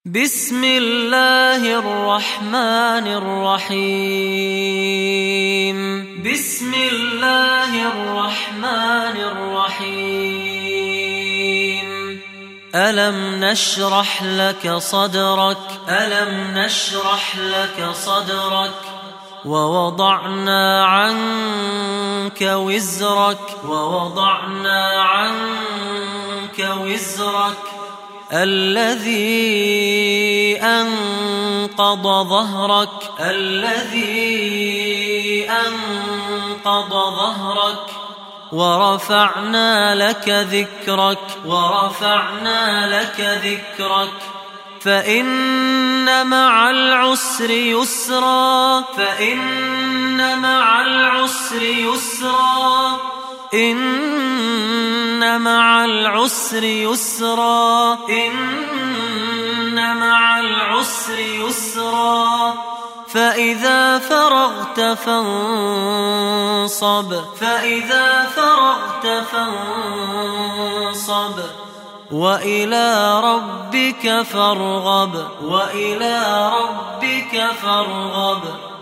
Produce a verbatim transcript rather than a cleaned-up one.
بسم الله الرحمن الرحيم بسم الله الرحمن الرحيم ألم نشرح لك صدرك ألم نشرح لك صدرك ووضعنا عنك وزرك ووضعنا عنك وزرك الذي أنقض ظهرك الذي أنقض ظهرك ورفعنا لك ذكرك ورفعنا لك ذكرك فإن مع العسر يسرا فإن مع العسر يسرا إن مع العسر يسرا إن مع العسر يسرا فإذا فرغت فانصب فإذا فرغت فانصب وإلى ربك فارغب وإلى ربك فارغب